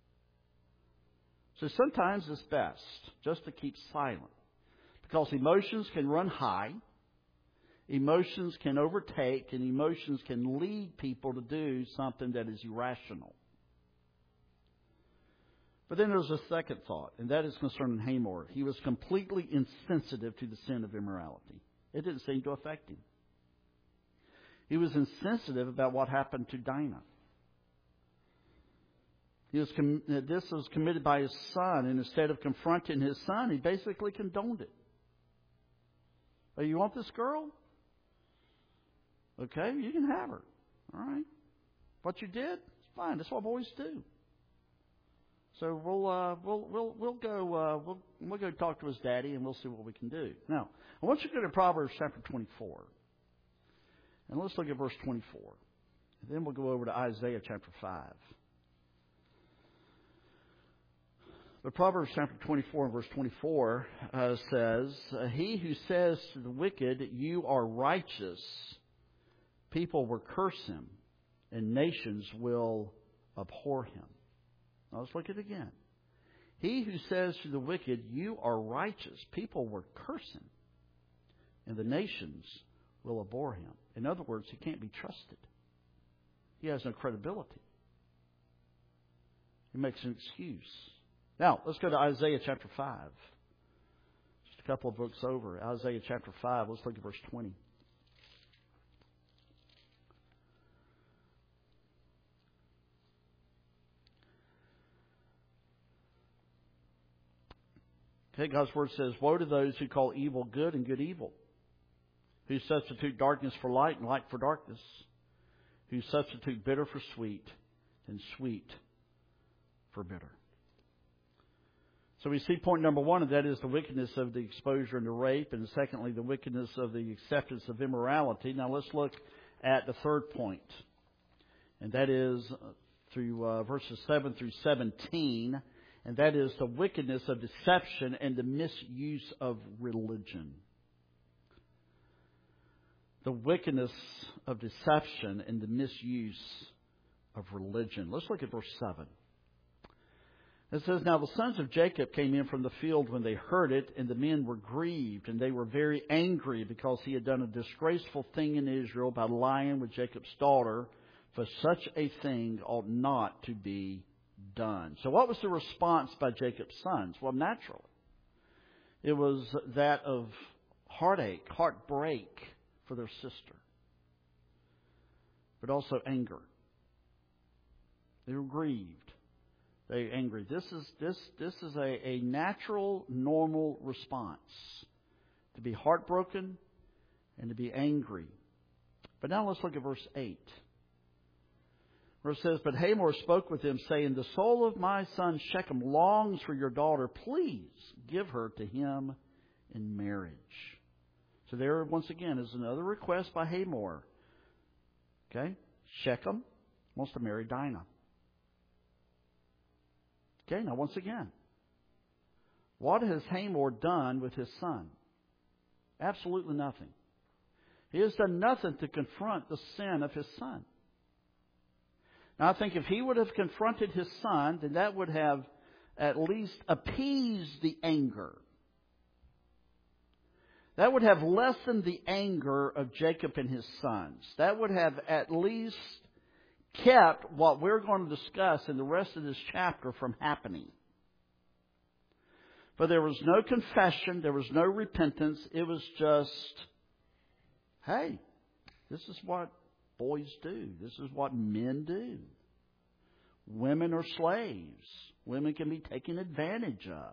So sometimes it's best just to keep silent, because emotions can run high, emotions can overtake, and emotions can lead people to do something that is irrational. But then there's a second thought, and that is concerning Hamor. He was completely insensitive to the sin of immorality. It didn't seem to affect him. He was insensitive about what happened to Dinah. He was com- this was committed by his son, and instead of confronting his son, he basically condoned it. "Oh, you want this girl? Okay, you can have her. All right. What you did, it's fine. That's what boys do. So we'll uh, we'll we'll we'll go uh, we'll we'll go talk to his daddy, and we'll see what we can do." Now, I want you to go to Proverbs chapter twenty-four, and let's look at verse twenty-four. And then we'll go over to Isaiah chapter five. But Proverbs chapter twenty-four and verse twenty-four uh, says, "He who says to the wicked, 'You are righteous,' people will curse him, and nations will abhor him." Now let's look at it again. "He who says to the wicked, 'You are righteous,' people will curse him, and the nations will abhor him." In other words, he can't be trusted. He has no credibility. He makes an excuse. Now, let's go to Isaiah chapter five. Just a couple of books over. Isaiah chapter five. Let's look at verse twenty. Okay, God's Word says, woe to those who call evil good and good evil, who substitute darkness for light and light for darkness, who substitute bitter for sweet and sweet for bitter. So we see point number one, and that is the wickedness of the exposure into rape, and secondly, the wickedness of the acceptance of immorality. Now let's look at the third point, and that is through uh, verses seven through seventeen, and that is the wickedness of deception and the misuse of religion. The wickedness of deception and the misuse of religion. Let's look at verse seven. It says, now the sons of Jacob came in from the field when they heard it, and the men were grieved, and they were very angry because he had done a disgraceful thing in Israel by lying with Jacob's daughter, for such a thing ought not to be done. So what was the response by Jacob's sons? Well, naturally, it was that of heartache, heartbreak for their sister, but also anger. They were grieved. They were angry. This is this this is a, a natural, normal response, to be heartbroken and to be angry. But now let's look at verse eight. Where it says, but Hamor spoke with him, saying, the soul of my son Shechem longs for your daughter. Please give her to him in marriage. So there, once again, is another request by Hamor. Okay? Shechem wants to marry Dinah. Okay, now once again, what has Hamor done with his son? Absolutely nothing. He has done nothing to confront the sin of his son. Now, I think if he would have confronted his son, then that would have at least appeased the anger. That would have lessened the anger of Jacob and his sons. That would have at least kept what we're going to discuss in the rest of this chapter from happening. But there was no confession. There was no repentance. It was just, hey, this is what boys do. This is what men do. Women are slaves. Women can be taken advantage of.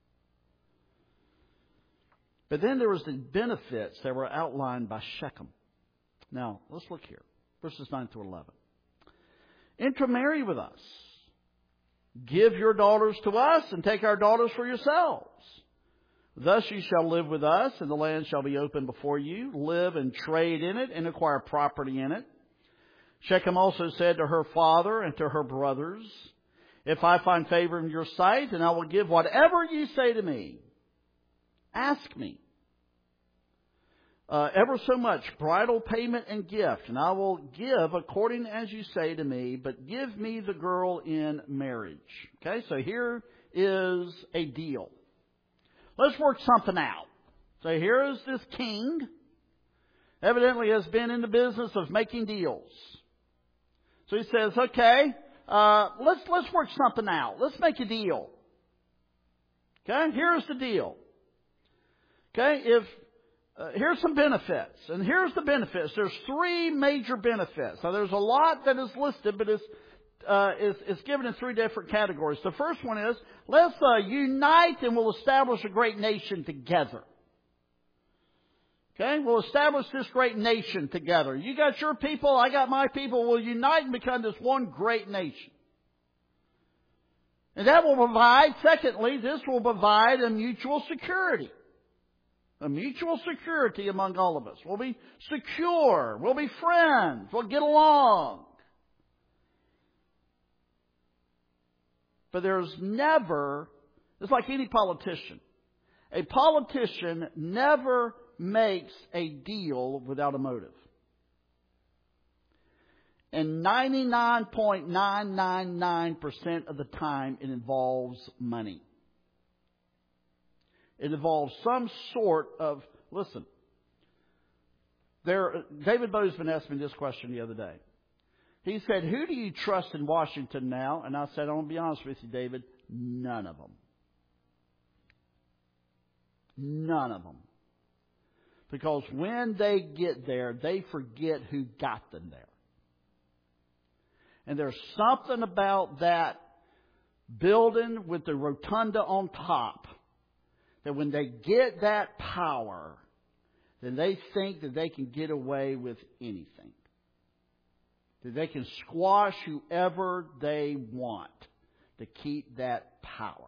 But then there was the benefits that were outlined by Shechem. Now, let's look here. Verses nine through eleven. Intermarry with us. Give your daughters to us and take our daughters for yourselves. Thus you shall live with us, and the land shall be open before you. Live and trade in it and acquire property in it. Shechem also said to her father and to her brothers, if I find favor in your sight, then I will give whatever you say to me. Ask me. Uh, ever so much bridal payment and gift, and I will give according as you say to me, but give me the girl in marriage. Okay, so here is a deal. Let's work something out. So here is this king, evidently has been in the business of making deals. So he says, okay, uh, let's let's work something out. Let's make a deal. Okay, here's the deal. Okay, if Uh, here's some benefits, and here's the benefits. There's three major benefits. Now, there's a lot that is listed, but it's, uh, it's, it's given in three different categories. The first one is, let's uh, unite and we'll establish a great nation together. Okay? We'll establish this great nation together. You got your people, I got my people. We'll unite and become this one great nation. And that will provide, secondly, this will provide a mutual security. A mutual security among all of us. We'll be secure. We'll be friends. We'll get along. But there's never, it's like any politician. A politician never makes a deal without a motive. And ninety-nine point nine nine nine percent of the time it involves money. It involves some sort of, listen, there, David Bozeman asked me this question the other day. He said, who do you trust in Washington now? And I said, I'm going to be honest with you, David, none of them. None of them. Because when they get there, they forget who got them there. And there's something about that building with the rotunda on top that when they get that power, then they think that they can get away with anything. That they can squash whoever they want to keep that power.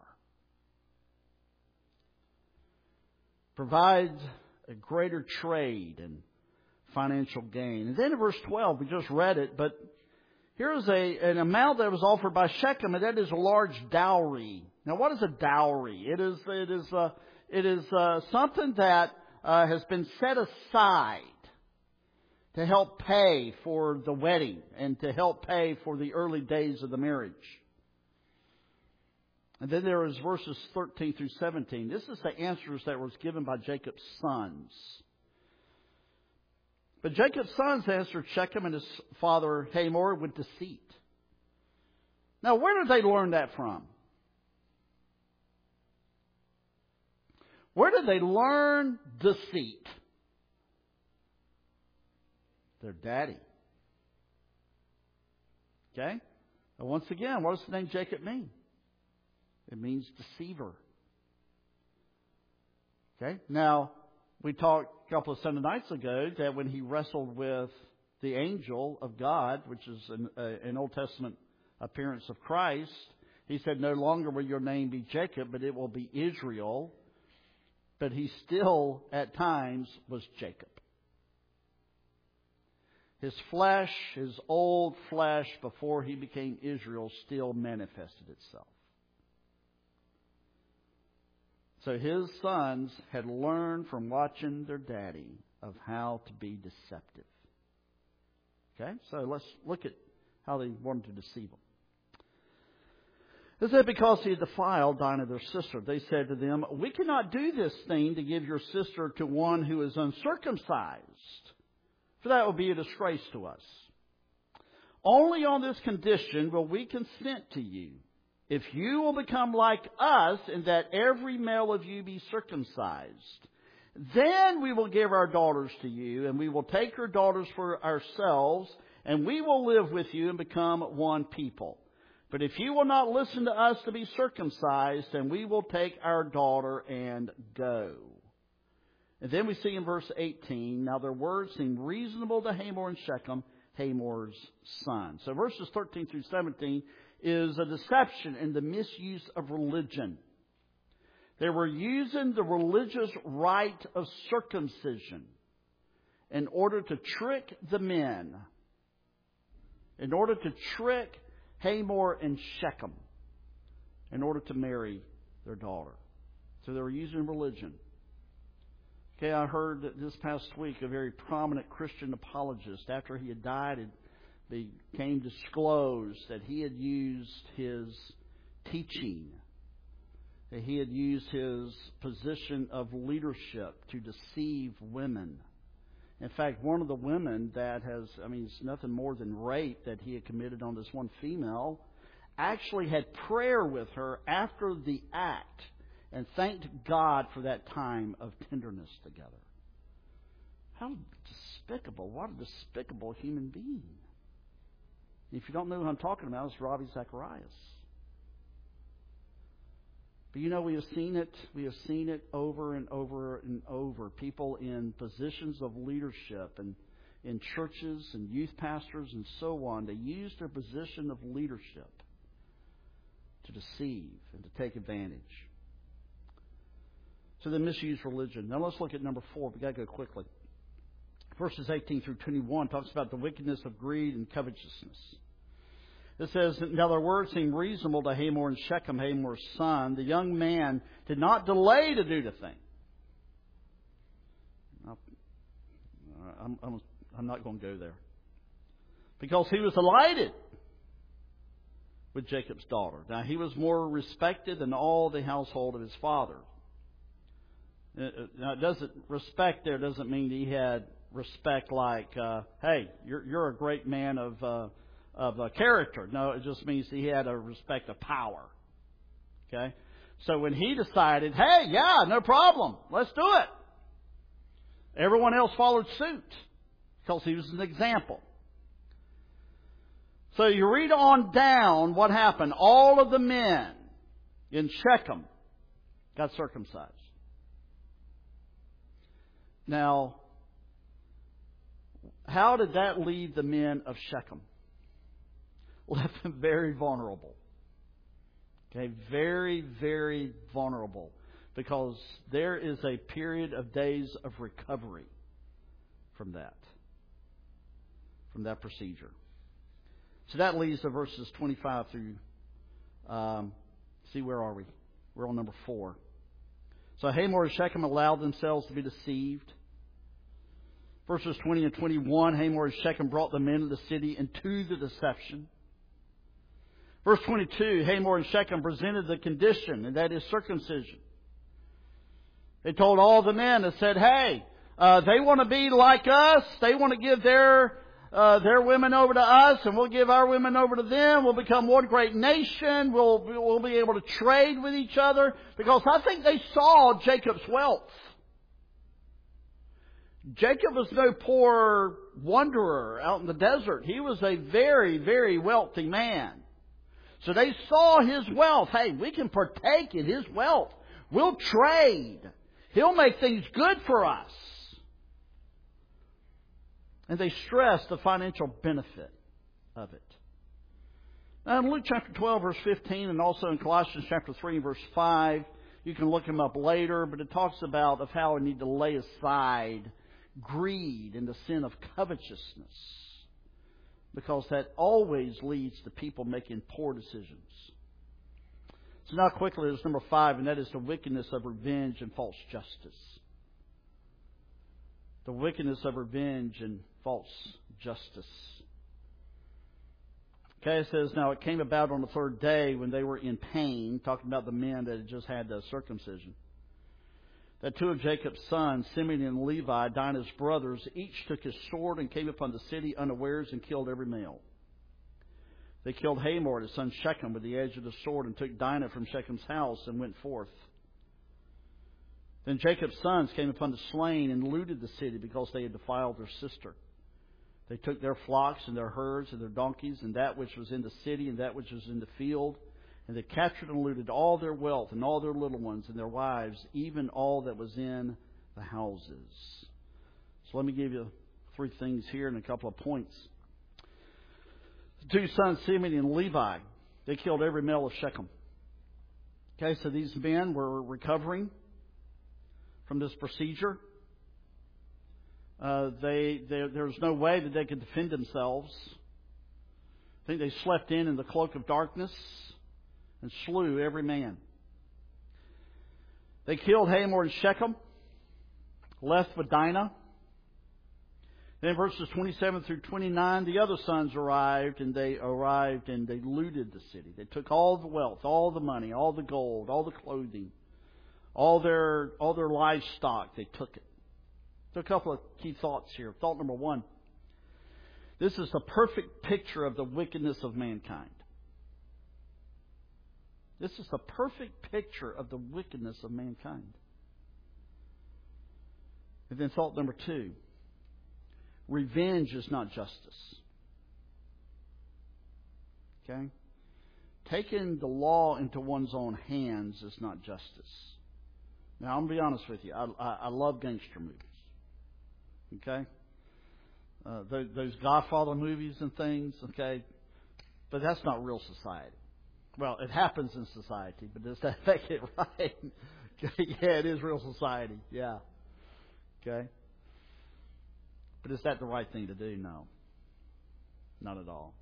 Provides a greater trade and financial gain. And then in verse twelve, we just read it, but here is a, an amount that was offered by Shechem, and that is a large dowry. Now, what is a dowry? It is it is uh, it is uh, something that uh, has been set aside to help pay for the wedding and to help pay for the early days of the marriage. And then there is verses thirteen through seventeen. This is the answers that was given by Jacob's sons. But Jacob's sons answered Shechem and his father Hamor with deceit. Now, where did they learn that from? Where did they learn deceit? Their daddy. Okay? And once again, what does the name Jacob mean? It means deceiver. Okay? Now, we talked a couple of Sunday nights ago that when he wrestled with the angel of God, which is an, uh, an Old Testament appearance of Christ, he said, no longer will your name be Jacob, but it will be Israel. But he still, at times, was Jacob. His flesh, his old flesh, before he became Israel, still manifested itself. So his sons had learned from watching their daddy of how to be deceptive. Okay, so let's look at how they wanted to deceive him. They said because he had defiled Dinah their sister, they said to them, we cannot do this thing to give your sister to one who is uncircumcised, for that would be a disgrace to us. Only on this condition will we consent to you. If you will become like us in that every male of you be circumcised, then we will give our daughters to you, and we will take your daughters for ourselves, and we will live with you and become one people. But if you will not listen to us to be circumcised, then we will take our daughter and go. And then we see in verse eighteen, now their words seemed reasonable to Hamor and Shechem, Hamor's son. So verses thirteen through seventeen is a deception and the misuse of religion. They were using the religious rite of circumcision in order to trick the men, in order to trick Hamor and Shechem, in order to marry their daughter. So they were using religion. Okay, I heard this past week a very prominent Christian apologist, after he had died, it became disclosed that he had used his teaching, that he had used his position of leadership to deceive women. In fact, one of the women that has, I mean, it's nothing more than rape that he had committed on this one female, actually had prayer with her after the act and thanked God for that time of tenderness together. How despicable. What a despicable human being. If you don't know who I'm talking about, it's Ravi Zacharias. But you know, we have seen it. We have seen it over and over and over. People in positions of leadership and in churches and youth pastors and so on, they use their position of leadership to deceive and to take advantage. So they misuse religion. Now let's look at number four. We've got to go quickly. Verses eighteen through twenty-one talks about the wickedness of greed and covetousness. It says, now their words seemed reasonable to Hamor and Shechem, Hamor's son. The young man did not delay to do the thing. I'm, I'm, I'm not going to go there. Because he was delighted with Jacob's daughter. Now, he was more respected than all the household of his father. Now, it doesn't, respect there doesn't mean he had respect like, uh, hey, you're, you're a great man of... Uh, of uh, character. No, it just means he had a respect of power. Okay? So when he decided, hey, yeah, no problem, let's do it, everyone else followed suit because he was an example. So you read on down what happened. All of the men in Shechem got circumcised. Now, how did that leave the men of Shechem? Left them very vulnerable. Okay, very, very vulnerable. Because there is a period of days of recovery from that. From that procedure. So that leads to verses twenty-five through, um, see, where are we? We're on number four. So Hamor and Shechem allowed themselves to be deceived. Verses twenty and twenty-one, Hamor and Shechem brought the men of the city into the deception. Verse twenty-two, Hamor and Shechem presented the condition, and that is circumcision. They told all the men and said, hey, uh, they want to be like us. They want to give their uh, their women over to us, and we'll give our women over to them. We'll become one great nation. We'll, we'll be able to trade with each other. Because I think they saw Jacob's wealth. Jacob was no poor wanderer out in the desert. He was a very, very wealthy man. So they saw his wealth. Hey, we can partake in his wealth. We'll trade. He'll make things good for us. And they stressed the financial benefit of it. Now in Luke chapter twelve, verse fifteen, and also in Colossians chapter three, verse five, you can look them up later, but it talks about of how we need to lay aside greed and the sin of covetousness. Because that always leads to people making poor decisions. So now quickly, there's number five, and that is the wickedness of revenge and false justice. The wickedness of revenge and false justice. Okay, it says, now it came about on the third day when they were in pain, talking about the men that had just had the circumcision, that two of Jacob's sons, Simeon and Levi, Dinah's brothers, each took his sword and came upon the city unawares and killed every male. They killed Hamor, his son Shechem, with the edge of the sword, and took Dinah from Shechem's house and went forth. Then Jacob's sons came upon the slain and looted the city because they had defiled their sister. They took their flocks and their herds and their donkeys and that which was in the city and that which was in the field. And they captured and looted all their wealth and all their little ones and their wives, even all that was in the houses. So let me give you three things here and a couple of points. The two sons, Simeon and Levi, they killed every male of Shechem. Okay, so these men were recovering from this procedure. Uh, they, they there was no way that they could defend themselves. I think they slept in in the cloak of darkness and slew every man. They killed Hamor and Shechem, left with Dinah. Then verses twenty-seven through twenty-nine, the other sons arrived, and they arrived and they looted the city. They took all the wealth, all the money, all the gold, all the clothing, all their all their livestock. They took it. So a couple of key thoughts here. Thought number one. This is the perfect picture of the wickedness of mankind. This is the perfect picture of the wickedness of mankind. And then thought number two. Revenge is not justice. Okay? Taking the law into one's own hands is not justice. Now, I'm going to be honest with you. I, I, I love gangster movies. Okay? Uh, those, those Godfather movies and things, okay? But that's not real society. Well, it happens in society, but does that make it right? Okay, yeah, it is real society. Yeah. Okay? But is that the right thing to do? No. Not at all.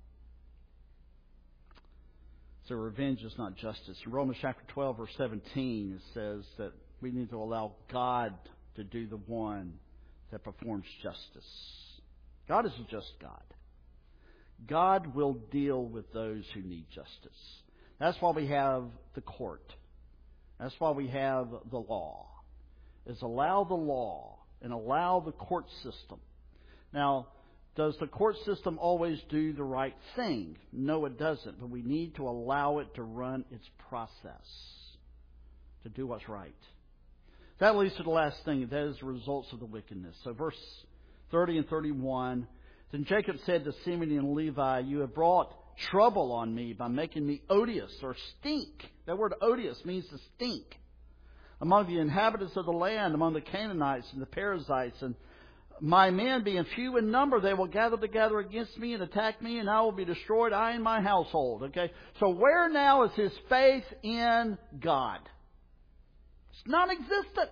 So revenge is not justice. In Romans chapter twelve, verse seventeen, it says that we need to allow God to do the one that performs justice. God is a just God. God will deal with those who need justice. That's why we have the court. That's why we have the law. Is allow the law and allow the court system. Now, does the court system always do the right thing? No, it doesn't. But we need to allow it to run its process, to do what's right. That leads to the last thing. That is the results of the wickedness. So verse thirty and thirty-one. Then Jacob said to Simeon and Levi, you have brought trouble on me by making me odious or stink. That word odious means to stink. among the inhabitants of the land, among the Canaanites and the Perizzites, and my men being few in number, they will gather together against me and attack me, and I will be destroyed, I and my household. Okay, so where now is his faith in God? It's non-existent.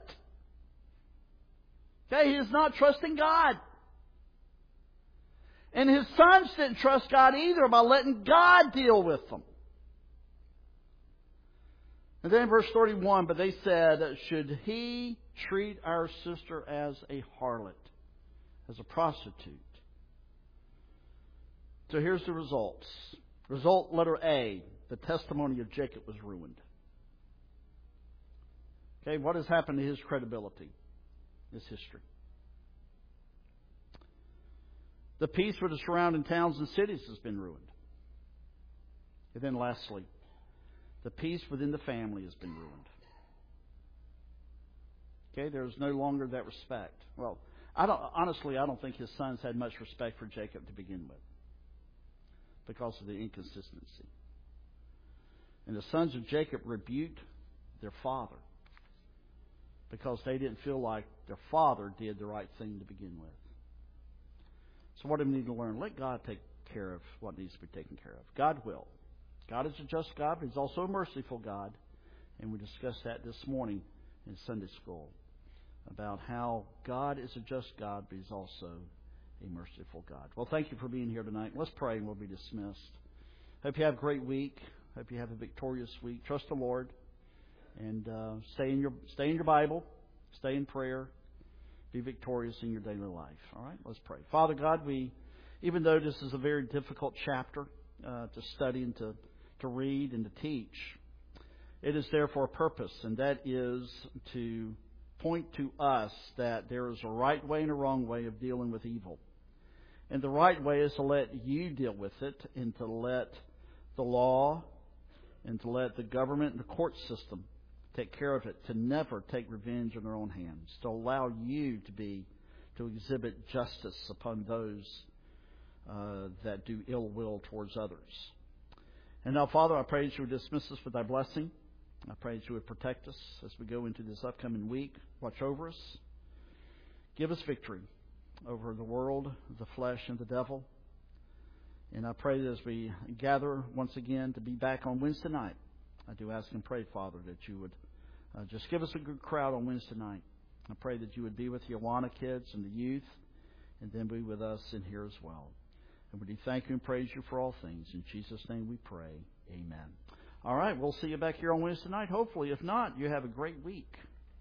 Okay, he is not trusting God. And his sons didn't trust God either by letting God deal with them. And then in verse thirty-one, but they said, should he treat our sister as a harlot, as a prostitute? So here's the results. Result letter A, the testimony of Jacob was ruined. Okay, what has happened to his credibility? His history. The peace with the surrounding towns and cities has been ruined. And then lastly, the peace within the family has been ruined. Okay, there's no longer that respect. Well, I don't honestly I don't think his sons had much respect for Jacob to begin with, because of the inconsistency. And the sons of Jacob rebuked their father because they didn't feel like their father did the right thing to begin with. So what do we need to learn? Let God take care of what needs to be taken care of. God will. God is a just God, but He's also a merciful God. And we discussed that this morning in Sunday school, about how God is a just God, but He's also a merciful God. Well, thank you for being here tonight. Let's pray and we'll be dismissed. Hope you have a great week. Hope you have a victorious week. Trust the Lord. And uh, stay in your stay in your Bible. Stay in prayer. Be victorious in your daily life. All right, let's pray. Father God, we, even though this is a very difficult chapter uh, to study and to, to read and to teach, it is there for a purpose, and that is to point to us that there is a right way and a wrong way of dealing with evil. And the right way is to let you deal with it, and to let the law and to let the government and the court system take care of it, to never take revenge in their own hands, to allow you to be, to exhibit justice upon those uh, that do ill will towards others. And now, Father, I pray that you would dismiss us with thy blessing. I pray that you would protect us as we go into this upcoming week. Watch over us. Give us victory over the world, the flesh, and the devil. And I pray that as we gather once again to be back on Wednesday night, I do ask and pray, Father, that you would uh, just give us a good crowd on Wednesday night. I pray that you would be with the Awana kids and the youth, and then be with us in here as well. And we do thank you and praise you for all things. In Jesus' name we pray. Amen. All right, we'll see you back here on Wednesday night, hopefully. If not, you have a great week.